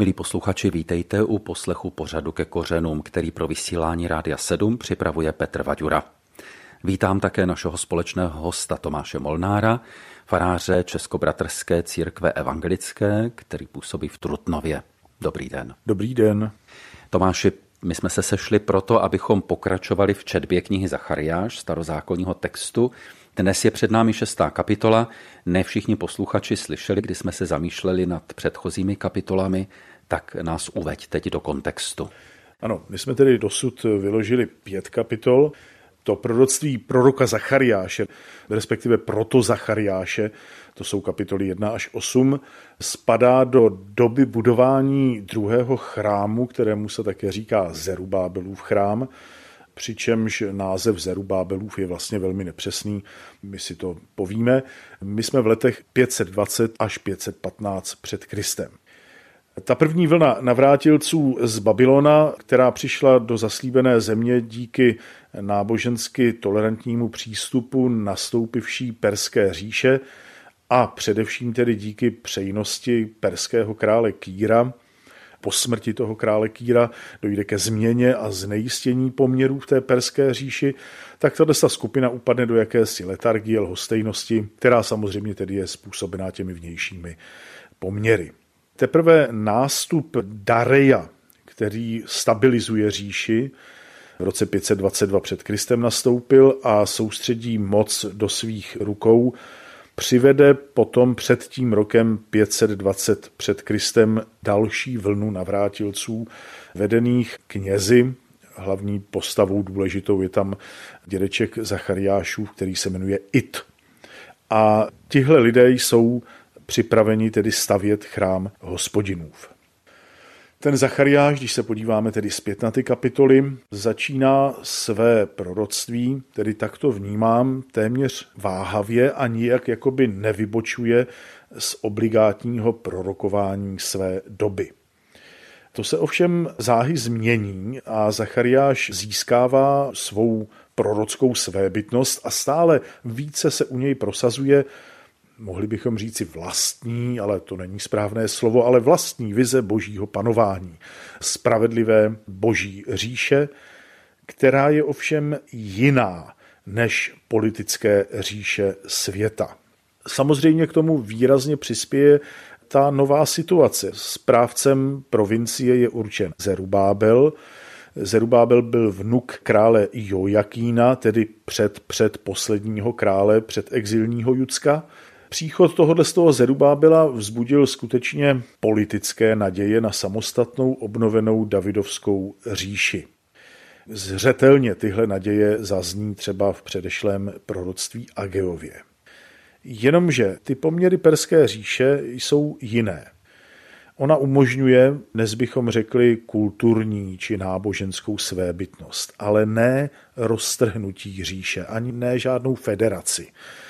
Milí posluchači, vítejte u poslechu pořadu Ke kořenům, který pro vysílání Rádia 7 připravuje Petr Vaďura. Vítám také našeho společného hosta Tomáše Molnára, faráře Českobratrské církve evangelické, který působí v Trutnově. Dobrý den. Dobrý den. Tomáši, my jsme se sešli proto, abychom pokračovali v četbě knihy Zachariáš, starozákonního textu. Dnes je před námi 6. kapitola. Ne všichni posluchači slyšeli, kdy jsme se zamýšleli nad předchozími kapitolami, tak nás uveď teď do kontextu. Ano, my jsme tedy dosud vyložili 5 kapitol. To proroctví proroka Zachariáše, respektive proto Zachariáše, to jsou kapitoly 1 až 8, spadá do doby budování druhého chrámu, kterému se také říká Zerubábelův chrám, přičemž název Zerubábelův je vlastně velmi nepřesný, my si to povíme. My jsme v letech 520 až 515 před Kristem. Ta první vlna navrátilců z Babylona, která přišla do zaslíbené země díky nábožensky tolerantnímu přístupu nastoupivší perské říše a především tedy díky přejnosti perského krále Kýra. Po smrti toho krále Kýra dojde ke změně a znejistění poměrů v té perské říši, tak tato skupina upadne do jakési letargie, lhostejnosti, která samozřejmě tedy je způsobená těmi vnějšími poměry. Teprve nástup Dareja, který stabilizuje říši, v roce 522 před Kristem nastoupil a soustředí moc do svých rukou, přivede potom před tím rokem 520 před Kristem další vlnu navrátilců vedených knězi. Hlavní postavou důležitou je tam dědeček Zachariášův, který se jmenuje It. A tihle lidé jsou připraveni tedy stavět chrám Hospodinův. Ten Zachariáš, když se podíváme tedy zpět na ty kapitoly, začíná své proroctví, tedy takto vnímám, téměř váhavě a nijak jakoby nevybočuje z obligátního prorokování své doby. To se ovšem záhy změní a Zachariáš získává svou prorockou svébytnost a stále více se u něj prosazuje, mohli bychom říci vlastní, ale to není správné slovo, ale vlastní vize božího panování. Spravedlivé boží říše, která je ovšem jiná než politické říše světa. Samozřejmě k tomu výrazně přispěje ta nová situace. Správcem provincie je určen Zerubábel. Zerubábel byl vnuk krále Jojakína, tedy předposledního krále, předexilního Judska. Příchod tohoto z toho Zerubábela vzbudil skutečně politické naděje na samostatnou obnovenou davidovskou říši. Zřetelně tyhle naděje zazní třeba v předešlém proroctví Ageově. Jenomže ty poměry perské říše jsou jiné. Ona umožňuje, dnes bychom řekli, kulturní či náboženskou svébytnost, ale ne roztrhnutí říše, ani ne žádnou federaci.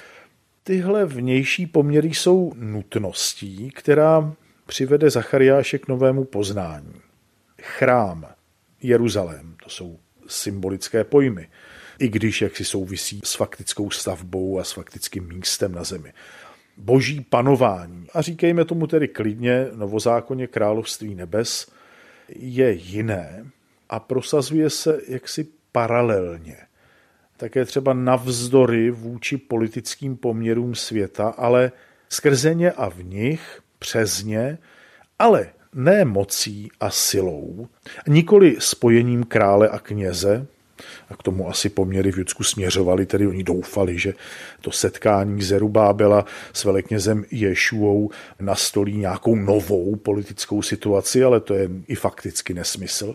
Tyhle vnější poměry jsou nutností, která přivede Zachariáše k novému poznání. Chrám, Jeruzalém, to jsou symbolické pojmy, i když jaksi souvisí s faktickou stavbou a s faktickým místem na zemi. Boží panování, a říkejme tomu tedy klidně novozákonně království nebes, je jiné a prosazuje se jaksi paralelně. Také třeba navzdory vůči politickým poměrům světa, ale skrze ně a v nich, přes ně, ale ne mocí a silou, nikoli spojením krále a kněze, a k tomu asi poměry v Judsku směřovali, tedy oni doufali, že to setkání Zerubábela s veleknězem Ješuou nastolí nějakou novou politickou situaci, ale to je i fakticky nesmysl.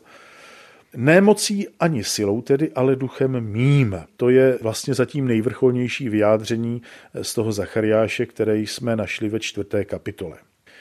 Ne mocí ani silou tedy, ale duchem mým. To je vlastně zatím nejvrcholnější vyjádření z toho Zachariáše, které jsme našli ve 4. kapitole.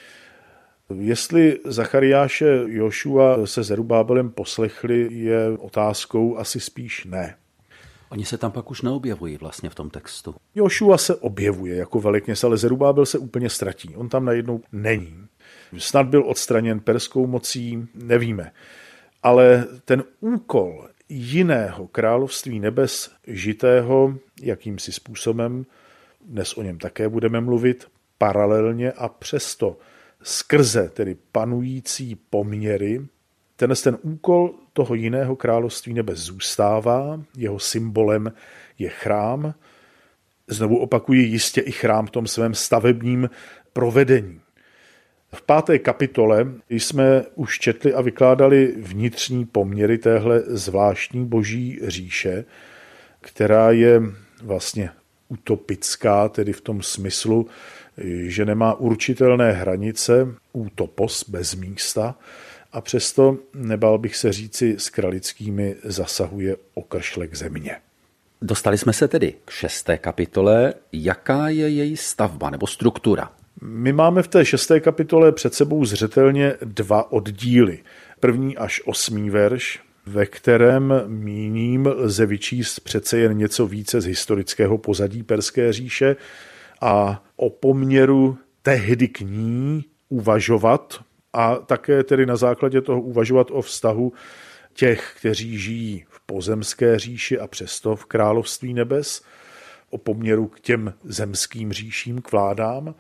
Jestli Zachariáše Jošua se Zerubábelem poslechli, je otázkou asi spíš ne. Oni se tam pak už neobjevují vlastně v tom textu. Jošua se objevuje jako velekněz, ale Zerubábel se úplně ztratí. On tam najednou není. Snad byl odstraněn perskou mocí, nevíme. Ale ten úkol jiného království nebes žitého jakýmsi způsobem, dnes o něm také budeme mluvit, paralelně a přesto skrze tedy panující poměry ten úkol toho jiného království nebes zůstává, jeho symbolem je chrám. Znovu opakuji, jistě i chrám v tom svém stavebním provedení. V 5. kapitole jsme už četli a vykládali vnitřní poměry téhle zvláštní boží říše, která je vlastně utopická, tedy v tom smyslu, že nemá určitelné hranice, utopos, bez místa, a přesto, nebál bych se říci, s kralickými zasahuje okršlek země. Dostali jsme se tedy k 6. kapitole. Jaká je její stavba nebo struktura? My máme v té 6. kapitole před sebou zřetelně 2 oddíly. 1. až 8. verš, ve kterém míním lze vyčíst přece jen něco více z historického pozadí Perské říše a o poměru tehdy k ní uvažovat a také tedy na základě toho uvažovat o vztahu těch, kteří žijí v pozemské říši a přesto v království nebes, o poměru k těm zemským říším, k vládám.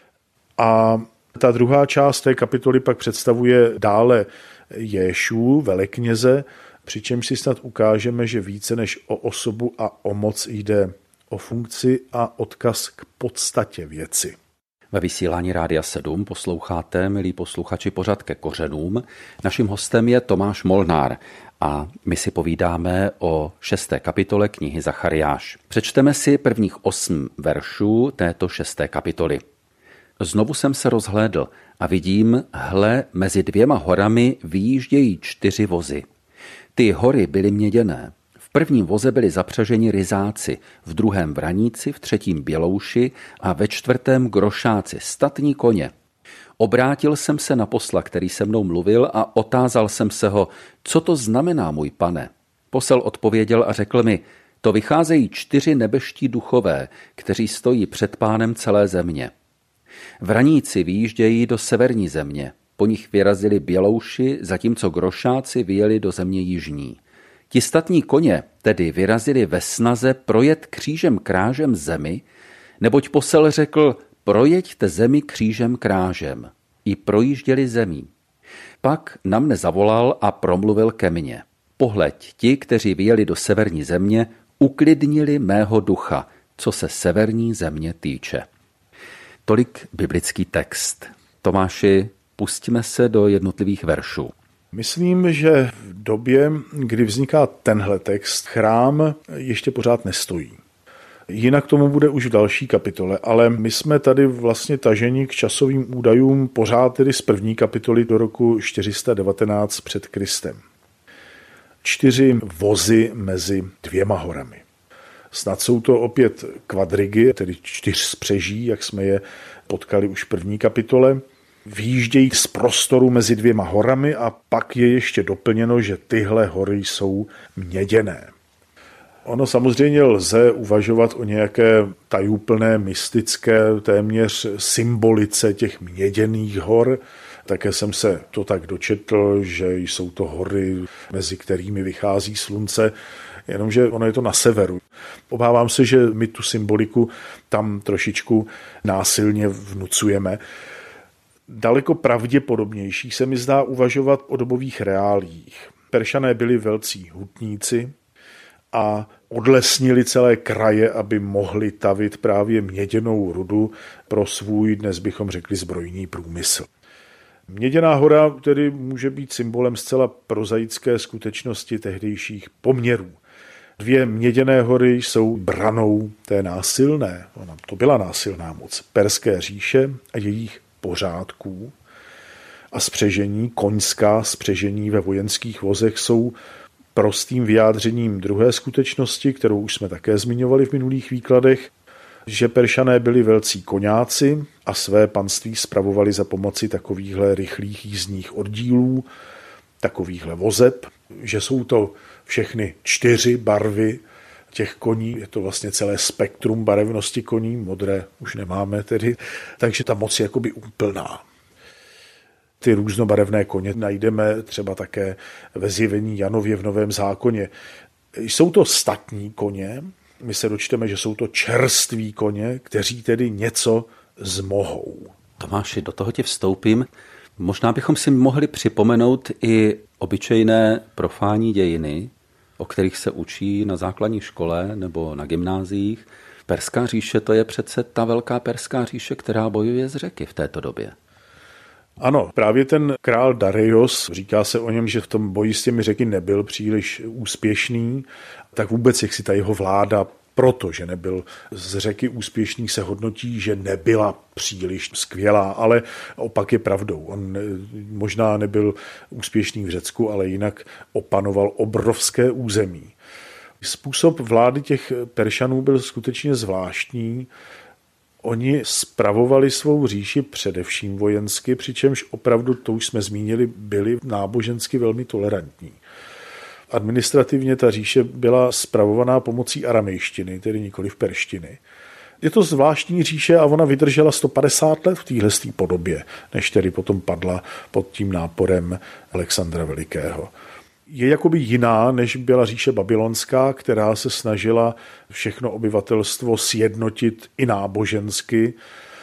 A ta druhá část té kapitoly pak představuje dále Jéšu, velekněze, přičemž si snad ukážeme, že více než o osobu a o moc jde o funkci a odkaz k podstatě věci. Ve vysílání Rádia 7 posloucháte, milí posluchači, pořad Ke kořenům. Naším hostem je Tomáš Molnár a my si povídáme o 6. kapitole knihy Zachariáš. Přečteme si prvních 8 veršů této 6. kapitoly. Znovu jsem se rozhlédl a vidím, hle, mezi 2 horami vyjíždějí 4 vozy. Ty hory byly měděné. V prvním voze byli zapřaženi ryzáci, v druhém vraníci, v třetím bělouši a ve 4. grošáci, statní koně. Obrátil jsem se na posla, který se mnou mluvil, a otázal jsem se ho, co to znamená, můj pane. Posel odpověděl a řekl mi, to vycházejí 4 nebeští duchové, kteří stojí před Pánem celé země. Vraníci vyjíždějí do severní země, po nich vyrazili bělouši, zatímco grošáci vyjeli do země jižní. Ti statní koně tedy vyrazili ve snaze projet křížem krážem zemi, neboť posel řekl, projeďte zemi křížem krážem. I projížděli zemí. Pak na mne zavolal a promluvil ke mně. Pohleď, ti, kteří vyjeli do severní země, uklidnili mého ducha, co se severní země týče. Tolik biblický text. Tomáši, pustíme se do jednotlivých veršů. Myslím, že v době, kdy vzniká tenhle text, chrám ještě pořád nestojí. Jinak tomu bude už v další kapitole, ale my jsme tady vlastně taženi k časovým údajům pořád tedy z 1. kapitoly do roku 419 před Kristem. 4 vozy mezi 2 horami. Snad jsou to opět kvadrigy, tedy 4 spřeží, jak jsme je potkali už v 1. kapitole. Výjíždějí z prostoru mezi 2 horami a pak je ještě doplněno, že tyhle hory jsou měděné. Ono samozřejmě lze uvažovat o nějaké tajuplné, mystické, téměř symbolice těch měděných hor. Také jsem se to tak dočetl, že jsou to hory, mezi kterými vychází slunce, jenomže ono je to na severu. Obávám se, že my tu symboliku tam trošičku násilně vnucujeme. Daleko pravděpodobnější se mi zdá uvažovat o dobových reáliích. Peršané byli velcí hutníci a odlesnili celé kraje, aby mohli tavit právě měděnou rudu pro svůj, dnes bychom řekli, zbrojní průmysl. Měděná hora tedy může být symbolem zcela prozaické skutečnosti tehdejších poměrů. 2 měděné hory jsou branou té násilné, ona to byla násilná moc, Perské říše a jejich pořádků. A spřežení, koňská spřežení ve vojenských vozech jsou prostým vyjádřením druhé skutečnosti, kterou už jsme také zmiňovali v minulých výkladech, že Peršané byli velcí koňáci a své panství spravovali za pomoci takovýchhle rychlých jízdních oddílů, takovýchhle vozeb, že jsou to všechny 4 barvy těch koní, je to vlastně celé spektrum barevnosti koní, modré už nemáme tedy, takže ta moc je jakoby úplná. Ty různobarevné koně najdeme třeba také ve zjevení Janově v Novém zákoně. Jsou to statní koně, my se dočteme, že jsou to čerství koně, kteří tedy něco zmohou. Tomáši, do toho ti vstoupím. Možná bychom si mohli připomenout i obyčejné profánní dějiny, o kterých se učí na základní škole nebo na gymnáziích. Perská říše, to je přece ta velká perská říše, která bojuje s Řeky v této době. Ano, právě ten král Dareios, říká se o něm, že v tom boji s těmi Řeky nebyl příliš úspěšný, tak vůbec jak si ta jeho vláda, protože nebyl z Řeky úspěšný, se hodnotí, že nebyla příliš skvělá, ale opak je pravdou. On možná nebyl úspěšný v Řecku, ale jinak opanoval obrovské území. Způsob vlády těch Peršanů byl skutečně zvláštní. Oni spravovali svou říši především vojensky, přičemž opravdu, to už jsme zmínili, byli nábožensky velmi tolerantní. Administrativně ta říše byla spravovaná pomocí aramejštiny, tedy nikoliv perštiny. Je to zvláštní říše a ona vydržela 150 let v téhle podobě, než tedy potom padla pod tím náporem Alexandra Velikého. Je jakoby jiná, než byla říše babylonská, která se snažila všechno obyvatelstvo sjednotit i nábožensky.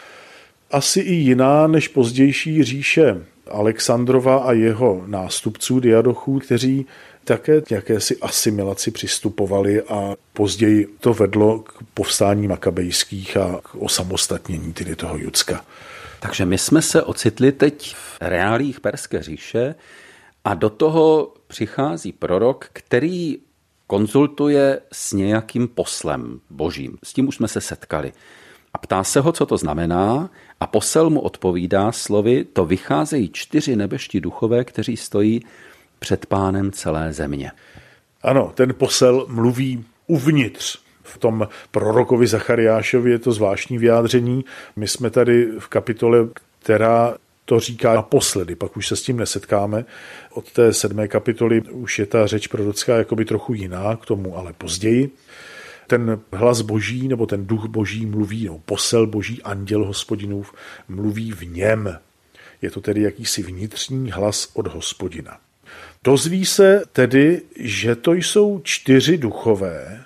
Asi i jiná, než pozdější říše Alexandrova a jeho nástupců Diadochů, kteří také k jakési asimilaci přistupovali a později to vedlo k povstání makabejských a k osamostatnění tedy toho Judska. Takže my jsme se ocitli teď v reálích Perské říše a do toho přichází prorok, který konzultuje s nějakým poslem božím. S tím už jsme se setkali. A ptá se ho, co to znamená, a posel mu odpovídá slovy: to vycházejí 4 nebeští duchové, kteří stojí před Pánem celé země. Ano, ten posel mluví uvnitř. V tom prorokovi Zachariášovi je to zvláštní vyjádření. My jsme tady v kapitole, která to říká naposledy, pak už se s tím nesetkáme. Od té 7. kapitoly už je ta řeč prorocká jakoby trochu jiná, k tomu ale později. Ten hlas boží, nebo ten duch boží mluví, nebo posel boží, anděl Hospodinův, mluví v něm. Je to tedy jakýsi vnitřní hlas od Hospodina. Dozví se tedy, že to jsou 4 duchové.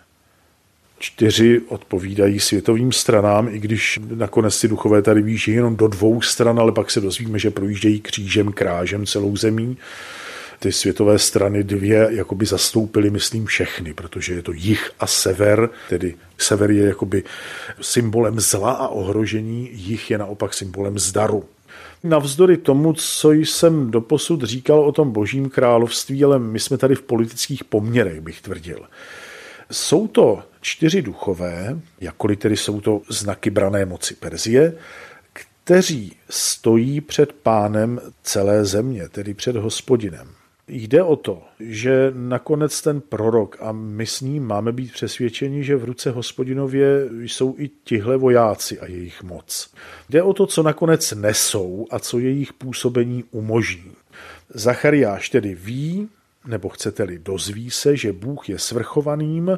4 odpovídají světovým stranám, i když nakonec ty duchové tady výjíždějí jenom do 2 stran, ale pak se dozvíme, že projíždějí křížem, krážem celou zemí. Ty světové strany 2 jakoby zastoupily, myslím, všechny, protože je to jih a sever, tedy sever je jakoby symbolem zla a ohrožení, jih je naopak symbolem zdaru. Navzdory tomu, co jsem doposud říkal o tom božím království, ale my jsme tady v politických poměrech, bych tvrdil. Jsou to 4 duchové, jakkoliv tedy jsou to znaky branné moci Perzie, kteří stojí před Pánem celé země, tedy před Hospodinem. Jde o to, že nakonec ten prorok, a my s ním máme být přesvědčeni, že v ruce Hospodinově jsou i tihle vojáci a jejich moc. Jde o to, co nakonec nesou a co jejich působení umožní. Zachariáš tedy ví, nebo chcete-li dozví se, že Bůh je svrchovaným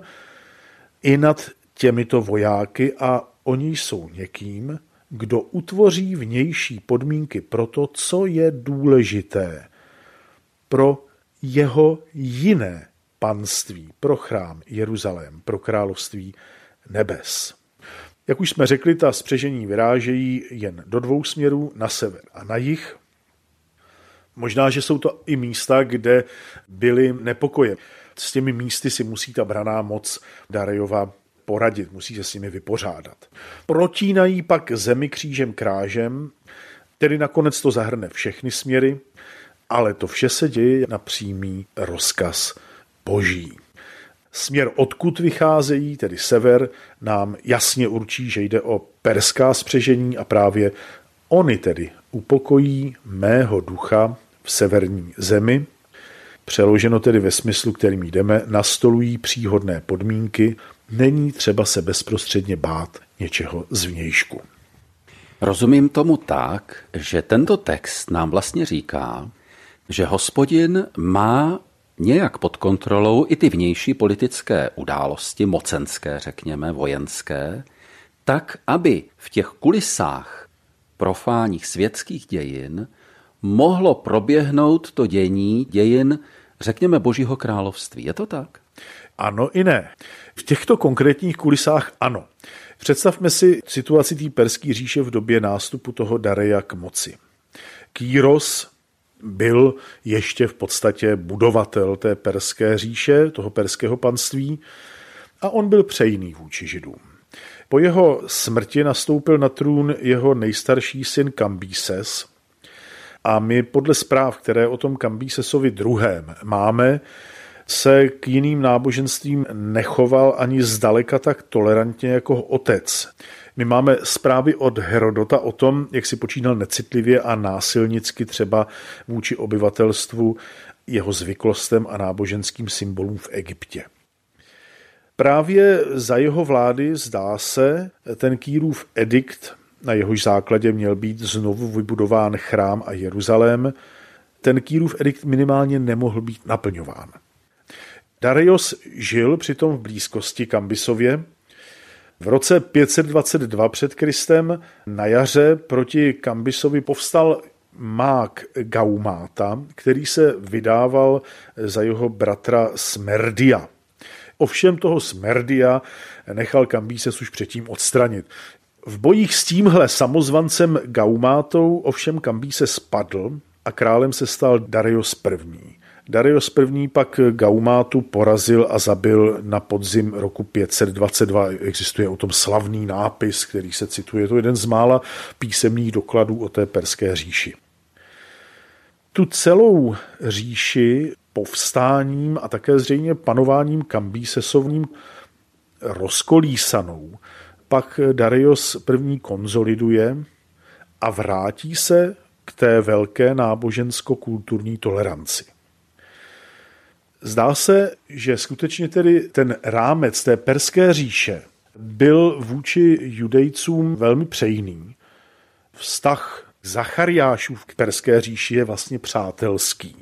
i nad těmito vojáky a oni jsou někým, kdo utvoří vnější podmínky pro to, co je důležité pro jeho jiné panství, pro chrám Jeruzalém, pro království nebes. Jak už jsme řekli, ta spřežení vyrážejí jen do 2 směrů, na sever a na jih. Možná, že jsou to i místa, kde byly nepokoje. S těmi místy si musí ta branná moc Darejova poradit, musí se s nimi vypořádat. Protínají pak zemi křížem krážem, tedy nakonec to zahrne všechny směry, ale to vše se děje na přímý rozkaz boží. Směr, odkud vycházejí, tedy sever, nám jasně určí, že jde o perská spřežení a právě oni tedy upokojí mého ducha v severní zemi. Přeloženo tedy ve smyslu, kterým jdeme, nastolují příhodné podmínky, není třeba se bezprostředně bát něčeho zvnějšku. Rozumím tomu tak, že tento text nám vlastně říká, že Hospodin má nějak pod kontrolou i ty vnější politické události, mocenské, řekněme, vojenské, tak, aby v těch kulisách profánních světských dějin mohlo proběhnout to dějin, řekněme, Božího království. Je to tak? Ano i ne. V těchto konkrétních kulisách ano. Představme si situaci té perské říše v době nástupu toho Dareia k moci. Kýros byl ještě v podstatě budovatel té perské říše, toho perského panství, a on byl přejný vůči Židům. Po jeho smrti nastoupil na trůn jeho nejstarší syn Kambíses a my podle zpráv, které o tom Kambísesovi druhém máme, se k jiným náboženstvím nechoval ani zdaleka tak tolerantně jako otec. My máme zprávy od Herodota o tom, jak si počínal necitlivě a násilnicky třeba vůči obyvatelstvu, jeho zvyklostem a náboženským symbolům v Egyptě. Právě za jeho vlády, zdá se, ten Kýrův edikt, na jehož základě měl být znovu vybudován chrám a Jeruzalém, ten Kýrův edikt minimálně nemohl být naplňován. Dareios žil přitom v blízkosti Kambisově. V roce 522 před Kristem na jaře proti Kambisovi povstal mák Gaumáta, který se vydával za jeho bratra Smerdia. Ovšem toho Smerdia nechal Kambises už předtím odstranit. V bojích s tímhle samozvancem Gaumátou ovšem Kambises spadl a králem se stal Dareios I. Dareios I. pak Gaumátu porazil a zabil na podzim roku 522. Existuje o tom slavný nápis, který se cituje. Je to jeden z mála písemných dokladů o té perské říši. Tu celou říši povstáním a také zřejmě panováním Kambísesovým rozkolísanou pak Dareios I. konzoliduje a vrátí se k té velké nábožensko-kulturní toleranci. Zdá se, že skutečně tedy ten rámec té perské říše byl vůči Judejcům velmi přejný. Vztah Zachariášův k perské říši je vlastně přátelský.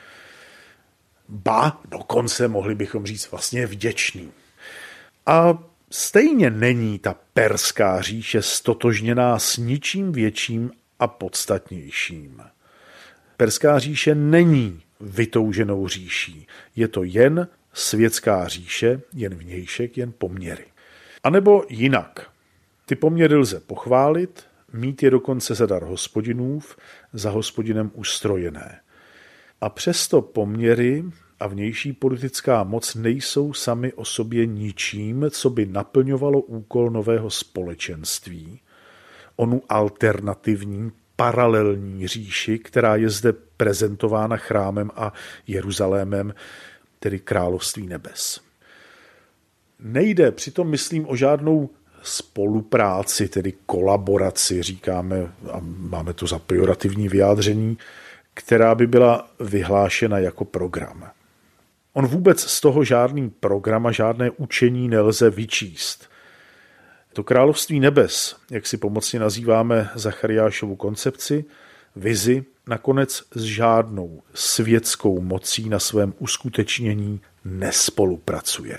Ba, dokonce mohli bychom říct vlastně vděčný. A stejně není ta perská říše stotožněná s ničím větším a podstatnějším. Perská říše není vytouženou říší. Je to jen světská říše, jen vnějšek, jen poměry. A nebo jinak. Ty poměry lze pochválit, mít je dokonce za dar Hospodinův, za Hospodinem ustrojené. A přesto poměry a vnější politická moc nejsou sami o sobě ničím, co by naplňovalo úkol nového společenství, onu alternativní, paralelní říši, která je zde prezentována chrámem a Jeruzalémem, tedy království nebes. Nejde přitom, myslím, o žádnou spolupráci, tedy kolaboraci, říkáme, a máme to za pejorativní vyjádření, která by byla vyhlášena jako program. On vůbec z toho žádný program a žádné učení nelze vyčíst. To království nebes, jak si pomocně nazýváme Zachariášovu koncepci, vizi, nakonec s žádnou světskou mocí na svém uskutečnění nespolupracuje.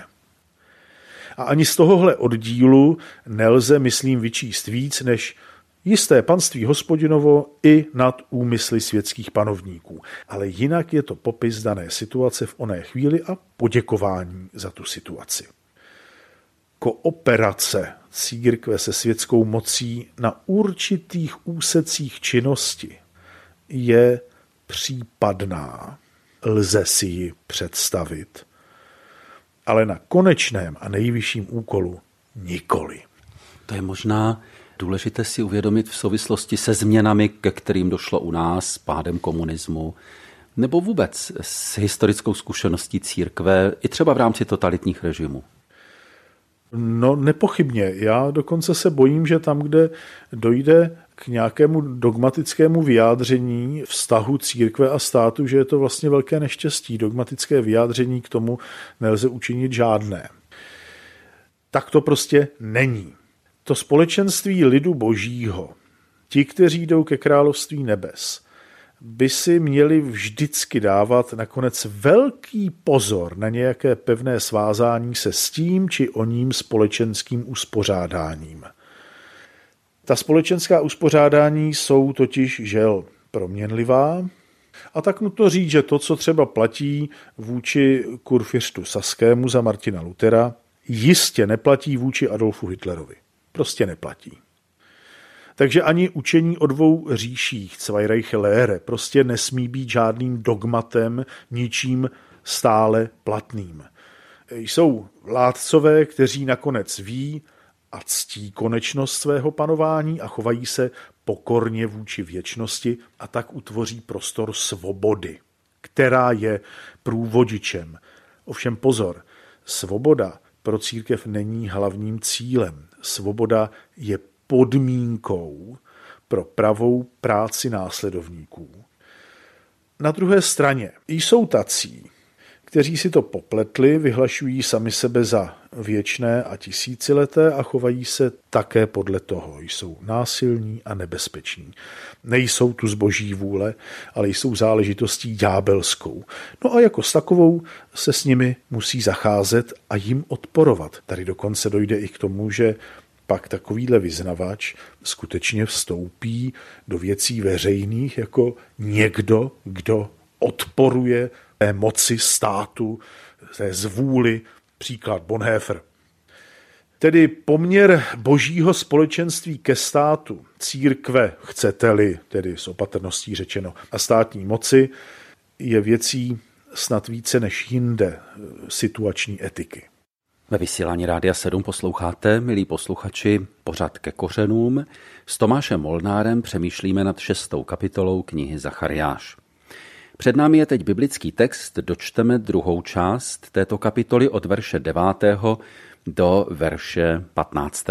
A ani z tohohle oddílu nelze, myslím, vyčíst víc než jisté panství Hospodinovo i nad úmysly světských panovníků. Ale jinak je to popis dané situace v oné chvíli a poděkování za tu situaci. Kooperace církve se světskou mocí na určitých úsecích činnosti je případná. Lze si ji představit. Ale na konečném a nejvyšším úkolu nikoli. To je možná důležité si uvědomit v souvislosti se změnami, ke kterým došlo u nás s pádem komunismu, nebo vůbec s historickou zkušeností církve, i třeba v rámci totalitních režimů. No nepochybně. Já dokonce se bojím, že tam, kde dojde k nějakému dogmatickému vyjádření vztahu církve a státu, že je to vlastně velké neštěstí. Dogmatické vyjádření k tomu nelze učinit žádné. Tak to prostě není. To společenství lidu božího, ti, kteří jdou ke království nebes, by si měli vždycky dávat nakonec velký pozor na nějaké pevné svázání se s tím či oním společenským uspořádáním. Ta společenská uspořádání jsou totiž žel proměnlivá a tak nutno říct, že to, co třeba platí vůči kurfiřtu Saskému za Martina Luthera, jistě neplatí vůči Adolfu Hitlerovi. prostě neplatí. Takže ani učení o dvou říších, Zweireiche Lehre, prostě nesmí být žádným dogmatem, ničím stále platným. Jsou vládcové, kteří nakonec ví a ctí konečnost svého panování a chovají se pokorně vůči věčnosti a tak utvoří prostor svobody, která je průvodičem. Ovšem pozor, svoboda pro církev není hlavním cílem. Svoboda je podmínkou pro pravou práci následovníků. Na druhé straně jsou tací, kteří si to popletli, vyhlašují sami sebe za věčné a tisícileté a chovají se také podle toho. Jsou násilní a nebezpeční. Nejsou tu z boží vůle, ale jsou záležitostí ďábelskou. No a jako s takovou se s nimi musí zacházet a jim odporovat. Tady dokonce dojde i k tomu, že pak takovýhle vyznavač skutečně vstoupí do věcí veřejných jako někdo, kdo odporuje té moci státu, té zvůli, příklad Bonhoeffer. Tedy poměr božího společenství ke státu, církve, chcete-li, tedy s opatrností řečeno, a státní moci, je věcí snad více než jinde situační etiky. Ve vysílání Rádia 7 posloucháte, milí posluchači, pořad Ke kořenům. S Tomášem Molnárem přemýšlíme nad 6. kapitolou knihy Zachariáš. Před námi je teď biblický text, dočteme druhou část této kapitoly od verše 9. do verše 15.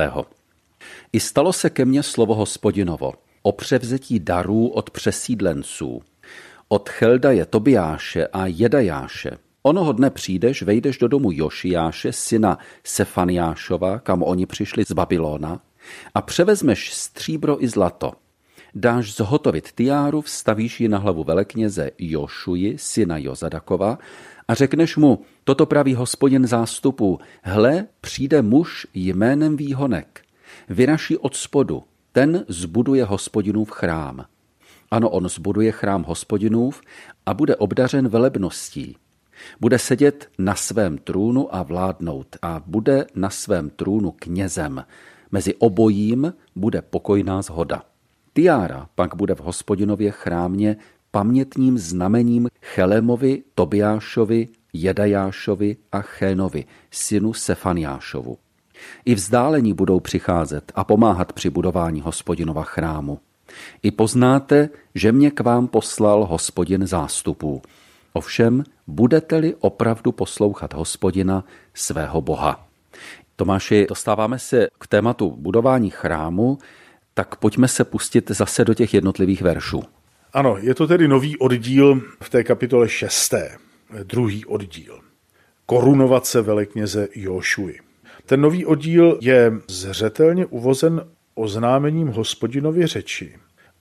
I stalo se ke mně slovo Hospodinovo o převzetí darů od přesídlenců, od Cheldaje Tobiáše a Jedajáše. Onoho dne přijdeš, vejdeš do domu Jošiáše, syna Sefaniášova, kam oni přišli z Babylona, a převezmeš stříbro i zlato. Dáš zhotovit tiáru, vstavíš ji na hlavu velekněze Jošuji, syna Jozadakova, a řekneš mu, toto praví Hospodin zástupů, hle, přijde muž jménem Výhonek, vyraší od spodu, ten zbuduje Hospodinův chrám. Ano, on zbuduje chrám Hospodinův a bude obdařen velebností. Bude sedět na svém trůnu a vládnout a bude na svém trůnu knězem. Mezi obojím bude pokojná shoda. Tiára pak bude v Hospodinově chrámě pamětním znamením Chelemovi, Tobiášovi, Jedajášovi a Chénovi, synu Sefaniášovu. I vzdálení budou přicházet a pomáhat při budování Hospodinova chrámu. I poznáte, že mě k vám poslal Hospodin zástupů. Ovšem, budete-li opravdu poslouchat Hospodina, svého Boha. Tomáši, dostáváme se k tématu budování chrámu, tak pojďme se pustit zase do těch jednotlivých veršů. Ano, je to tedy nový oddíl v té kapitole 6. Druhý oddíl. Korunovace velekněze Jošuji. Ten nový oddíl je zřetelně uvozen oznámením Hospodinovy řeči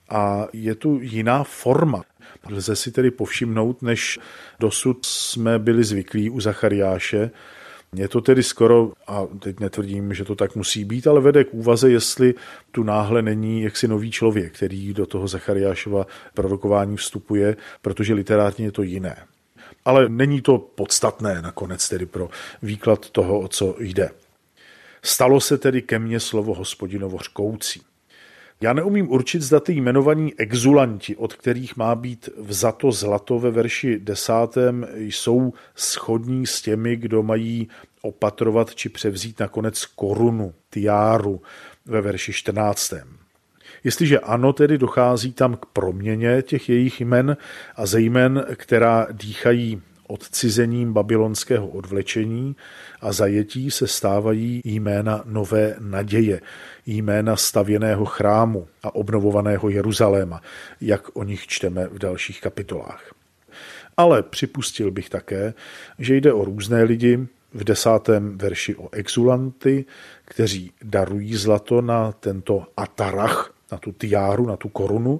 a je tu jiná forma. Lze si tedy povšimnout, než dosud jsme byli zvyklí u Zachariáše. Je to tedy skoro, a teď netvrdím, že to tak musí být, ale vede k úvaze, jestli tu náhle není jaksi nový člověk, který do toho Zachariášova prorokování vstupuje, protože literárně je to jiné. Ale není to podstatné nakonec tedy pro výklad toho, o co jde. Stalo se tedy ke mně slovo Hospodinovo řkoucí. Já neumím určit, zda ty jmenovaní exulanti, od kterých má být vzato zlato ve verši 10. jsou shodní s těmi, kdo mají opatrovat či převzít nakonec korunu, tiáru ve verši 14. Jestliže ano, tedy dochází tam k proměně těch jejich jmen a zejmen, která dýchají odcizením babylonského odvlečení a zajetí, se stávají jména nové naděje, jména stavěného chrámu a obnovovaného Jeruzaléma, jak o nich čteme v dalších kapitolách. Ale připustil bych také, že jde o různé lidi, v 10. verši o exulanty, kteří darují zlato na tento atarach, na tu tiáru, na tu korunu.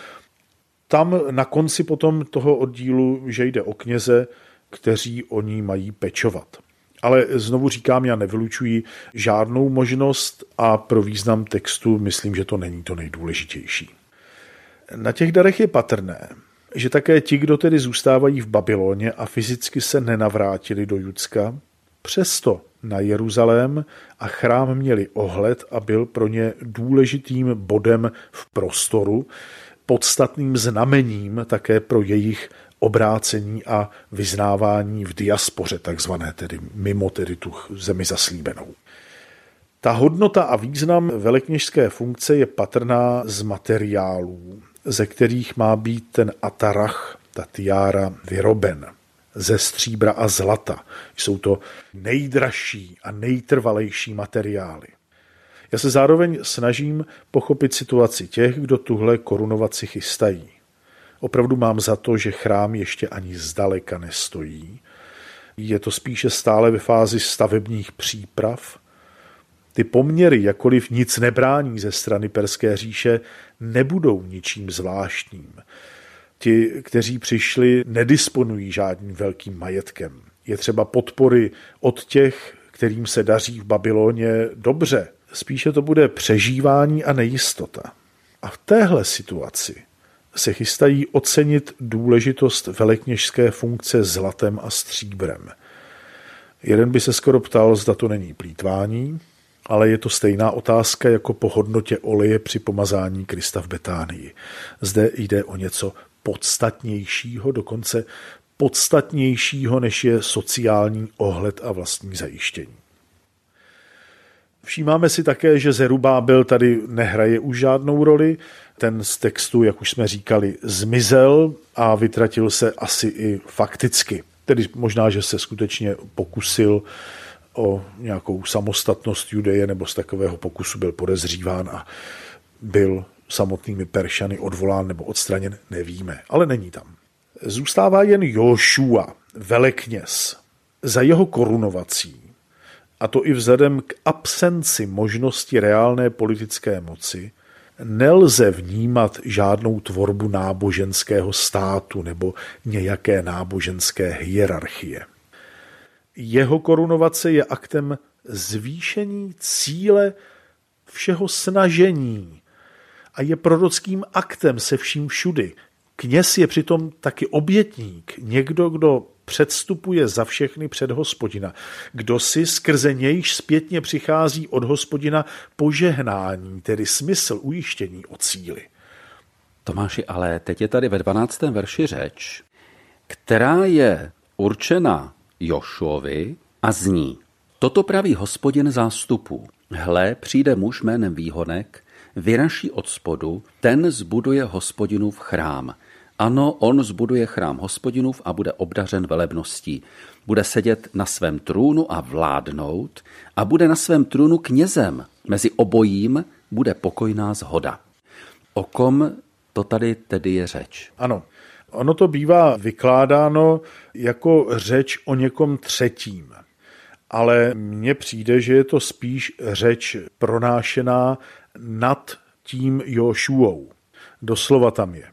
Tam na konci potom toho oddílu, že jde o kněze, kteří o ní mají pečovat. Ale znovu říkám, já nevylučuji žádnou možnost a pro význam textu myslím, že to není to nejdůležitější. Na těch darech je patrné, že také ti, kdo tedy zůstávají v Babyloně a fyzicky se nenavrátili do Judska, přesto na Jeruzalém a chrám měli ohled a byl pro ně důležitým bodem v prostoru, podstatným znamením také pro jejich obrácení a vyznávání v diaspoře, takzvané, tedy mimo tedy tu zemi zaslíbenou. Ta hodnota a význam velekněžské funkce je patrná z materiálů, ze kterých má být ten atarach, ta tiára, vyroben. Ze stříbra a zlata. Jsou to nejdražší a nejtrvalejší materiály. Já se zároveň snažím pochopit situaci těch, kdo tuhle korunovaci chystají. Opravdu mám za to, že chrám ještě ani zdaleka nestojí. Je to spíše stále ve fázi stavebních příprav. Ty poměry, jakkoliv nic nebrání ze strany Perské říše, nebudou ničím zvláštním. Ti, kteří přišli, nedisponují žádným velkým majetkem. Je třeba podpory od těch, kterým se daří v Babyloně dobře. Spíše to bude přežívání a nejistota. A v téhle situaci se chystají ocenit důležitost velekněžské funkce zlatem a stříbrem. Jeden by se skoro ptal, zda to není plýtvání, ale je to stejná otázka jako po hodnotě oleje při pomazání Krista v Betánii. Zde jde o něco podstatnějšího, dokonce podstatnějšího, než je sociální ohled a vlastní zajištění. Všímáme si také, že Zerubábel tady nehraje už žádnou roli. Ten z textu, jak už jsme říkali, zmizel a vytratil se asi i fakticky. Tedy možná, že se skutečně pokusil o nějakou samostatnost Judeje, nebo z takového pokusu byl podezříván a byl samotnými Peršany odvolán nebo odstraněn, nevíme, ale není tam. Zůstává jen Jošua, velekněz. Za jeho korunovací, a to i vzhledem k absenci možnosti reálné politické moci, nelze vnímat žádnou tvorbu náboženského státu nebo nějaké náboženské hierarchie. Jeho korunovace je aktem zvýšení cíle všeho snažení a je prorockým aktem se vším všudy. Kněz je přitom taky obětník, někdo, kdo předstupuje za všechny před Hospodina, kdo si skrze nějž zpětně přichází od Hospodina požehnání, tedy smysl ujištění o cíli. Tomáši, ale teď je tady ve 12. verši řeč, která je určena Jošuovi a zní: Toto praví Hospodin zástupů. Hle, přijde muž jménem Výhonek, vyraší od spodu, ten zbuduje Hospodinův chrám. Ano, on zbuduje chrám Hospodinův a bude obdařen velebností. Bude sedět na svém trůnu a vládnout a bude na svém trůnu knězem. Mezi obojím bude pokojná shoda. O kom to tady tedy je řeč? Ano, ono to bývá vykládáno jako řeč o někom třetím. Ale mně přijde, že je to spíš řeč pronášená nad tím Jošuou. Doslova tam je.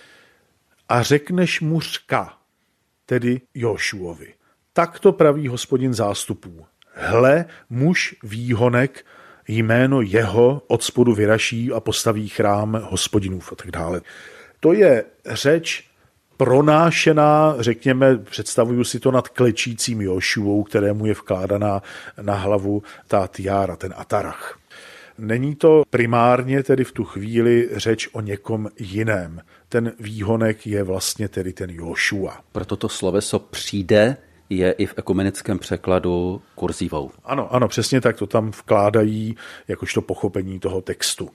A řekneš mu řka, tedy Jošuovi. Tak to praví Hospodin zástupů. Hle, muž Výhonek, jméno jeho od spodu vyraší a postaví chrám Hospodinův a tak dále. To je řeč pronášená, řekněme, představuju si to nad klečícím Jošuou, kterému je vkládaná na hlavu ta tiára, ten atarach. Není to primárně tedy v tu chvíli řeč o někom jiném. Ten Výhonek je vlastně tedy ten Jošua. Proto to sloveso přijde je i v ekumenickém překladu kurzívou. Ano, přesně tak to tam vkládají jakožto pochopení toho textu.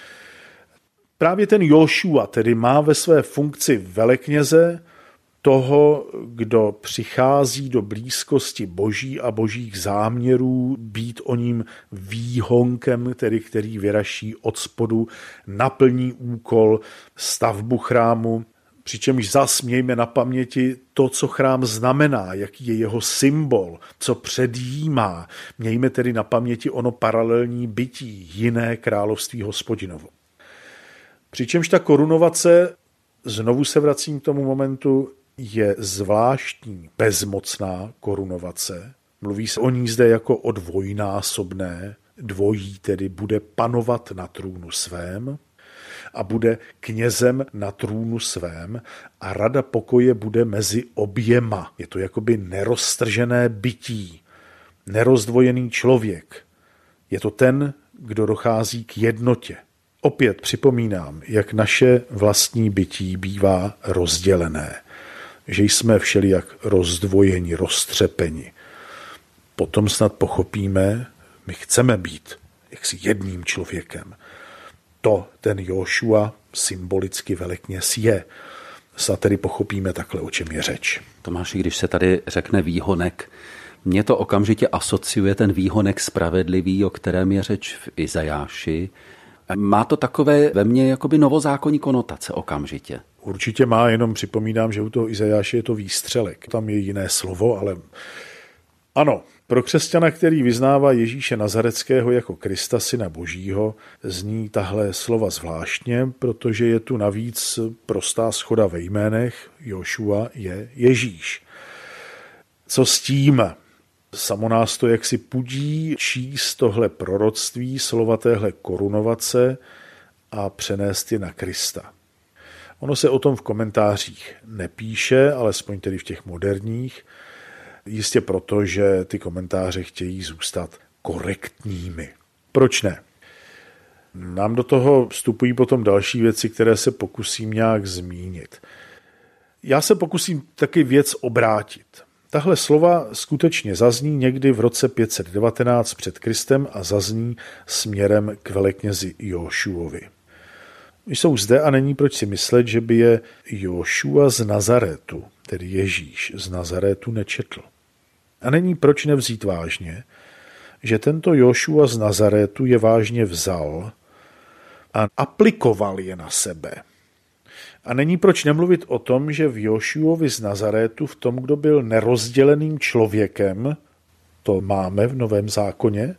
Právě ten Jošua tedy má ve své funkci velekněze toho, kdo přichází do blízkosti Boží a Božích záměrů, být o ním výhonkem, tedy který vyraší od spodu, naplní úkol stavbu chrámu, přičemž zas mějme na paměti to, co chrám znamená, jaký je jeho symbol, co předjímá. Mějme tedy na paměti ono paralelní bytí, jiné království Hospodinovo. Přičemž ta korunovace, znovu se vracím k tomu momentu, je zvláštní bezmocná korunovace. Mluví se o ní zde jako o dvojnásobné, dvojí tedy bude panovat na trůnu svém a bude knězem na trůnu svém a rada pokoje bude mezi oběma. Je to jakoby neroztržené bytí. nerozdvojený člověk. Je to ten, kdo dochází k jednotě. Opět připomínám, jak naše vlastní bytí bývá rozdělené, že jsme všelijak rozdvojeni, roztřepeni. Potom snad pochopíme, my chceme být jaksi jedním člověkem. To ten Jóšua symbolicky velekněz je. Snad tedy pochopíme takhle, o čem je řeč. Tomáši, když se tady řekne výhonek, mně to okamžitě asociuje ten výhonek spravedlivý, o kterém je řeč v Izajáši. Má to takové ve mně jakoby novozákonní konotace okamžitě. Určitě má, jenom připomínám, že u toho Izajáše je to výstřelek. Tam je jiné slovo, ale ano, pro křesťana, který vyznává Ježíše Nazareckého jako Krista, syna Božího, zní tahle slova zvláštně, protože je tu navíc prostá shoda ve jménech. Jóšua je Ježíš. Co s tím? Samo nás to jaksi pudí číst tohle proroctví, slova téhle korunovace a přenést je na Krista. Ono se o tom v komentářích nepíše, alespoň tedy v těch moderních, jistě proto, že ty komentáře chtějí zůstat korektními. Proč ne? Nám do toho vstupují potom další věci, které se pokusím nějak zmínit. Já se pokusím taky věc obrátit. Tahle slova skutečně zazní někdy v roce 519 před Kristem a zazní směrem k veleknězi Jóšuovi. Jsou zde a není proč si myslet, že by je Jóšua z Nazaretu, tedy Ježíš z Nazaretu, nečetl. A není proč nevzít vážně, že tento Jóšua z Nazaretu je vážně vzal a aplikoval je na sebe. A není proč nemluvit o tom, že v Jóšuovi z Nazaretu, v tom, kdo byl nerozděleným člověkem, to máme v Novém zákoně,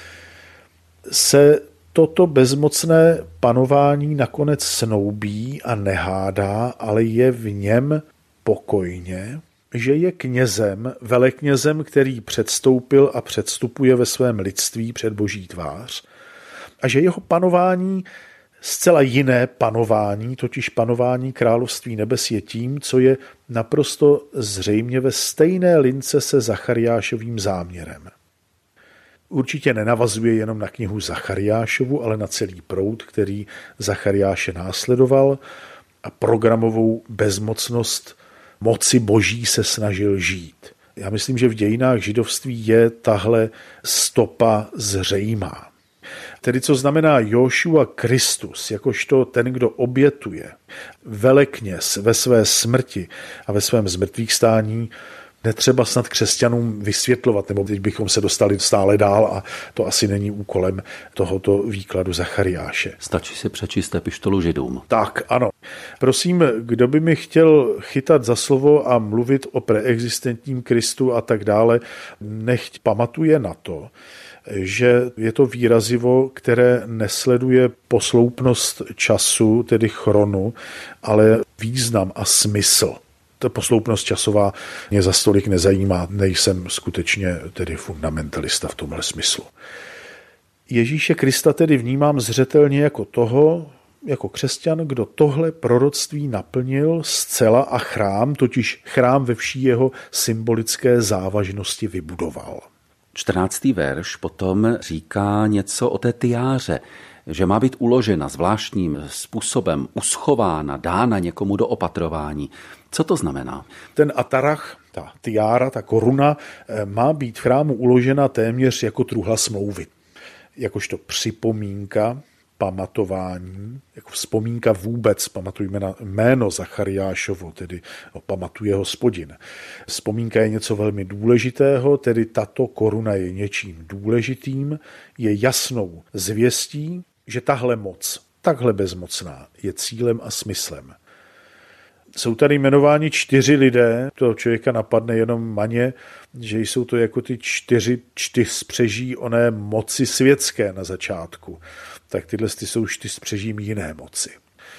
se toto bezmocné panování nakonec snoubí a nehádá, ale je v něm pokojně, že je knězem, veleknězem, který předstoupil a předstupuje ve svém lidství před Boží tvář, a že jeho panování, zcela jiné panování, totiž panování království nebes, je tím, co je naprosto zřejmě ve stejné lince se Zachariášovým záměrem. Určitě nenavazuje jenom na knihu Zachariášovu, ale na celý proud, který Zachariáše následoval a programovou bezmocnost moci Boží se snažil žít. Já myslím, že v dějinách židovství je tahle stopa zřejmá. Tedy co znamená Jóšua Kristus, jakožto ten, kdo obětuje, velekněz ve své smrti a ve svém zmrtvýchvstání, netřeba snad křesťanům vysvětlovat, nebo teď bychom se dostali stále dál a to asi není úkolem tohoto výkladu Zachariáše. Stačí si přečíst epištolu Židům. Tak, ano. Prosím, kdo by mi chtěl chytat za slovo a mluvit o preexistentním Kristu a tak dále, nechť pamatuje na to, že je to výrazivo, které nesleduje posloupnost času, tedy chronu, ale význam a smysl. Ta posloupnost časová mě za stolik nezajímá, nejsem skutečně tedy fundamentalista v tomhle smyslu. Ježíše Krista tedy vnímám zřetelně jako toho, jako křesťan, kdo tohle proroctví naplnil zcela a chrám, totiž chrám ve vší jeho symbolické závažnosti vybudoval. 14. verš potom říká něco o té tiáře, že má být uložena zvláštním způsobem, uschována, dána někomu do opatrování. Co to znamená? Ten atarach, ta tiára, ta koruna, má být v chrámu uložena téměř jako truhla smlouvy. Jakožto připomínka, pamatování, jako vzpomínka vůbec, pamatujme na jméno Zachariášovo, tedy pamatuje Hospodin. Vzpomínka je něco velmi důležitého, tedy tato koruna je něčím důležitým, je jasnou zvěstí, že tahle moc, takhle bezmocná, je cílem a smyslem. Jsou tady jmenováni 4 lidé, toho člověka napadne jenom maně, že jsou to jako ty 4 čtyřspřeží oné moci světské na začátku. Tak tyhle jsou 4 jiné moci.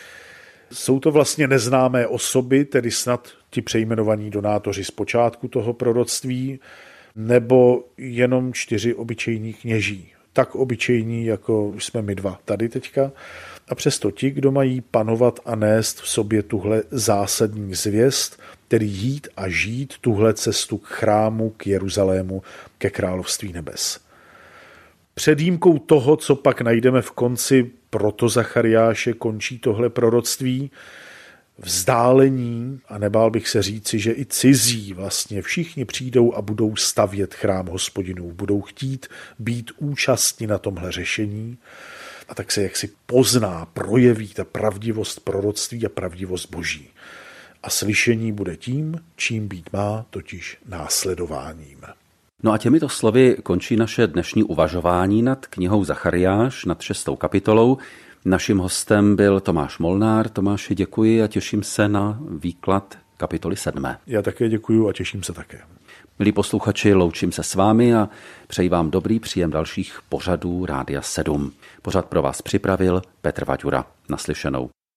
Jsou to vlastně neznámé osoby, tedy snad ti přejmenovaní donátoři z počátku toho proroctví, nebo jenom 4 obyčejní kněží. Tak obyčejní, jako jsme my 2 tady teďka. A přesto ti, kdo mají panovat a nést v sobě tuhle zásadní zvěst, tedy jít a žít tuhle cestu k chrámu, k Jeruzalému, ke království nebes. Před výjimkou toho, co pak najdeme v konci proto Zachariáše, končí tohle proroctví, vzdálení, a nebál bych se říci, že i cizí vlastně všichni přijdou a budou stavět chrám Hospodinův, budou chtít být účastní na tomhle řešení a tak se jaksi pozná, projeví ta pravdivost proroctví a pravdivost Boží. A slyšení bude tím, čím být má, totiž následováním. No a těmito slovy končí naše dnešní uvažování nad knihou Zachariáš, nad 6. kapitolou. Naším hostem byl Tomáš Molnár. Tomáši, děkuji a těším se na výklad kapitoly 7. Já také děkuji a těším se také. Milí posluchači, loučím se s vámi a přeji vám dobrý příjem dalších pořadů Rádia 7. Pořad pro vás připravil Petr Vaďura. Naslyšenou.